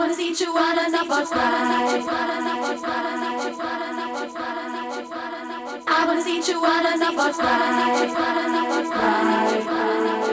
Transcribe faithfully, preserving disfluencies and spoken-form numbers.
wanna see you on the box ride. I wanna see you on the box ride.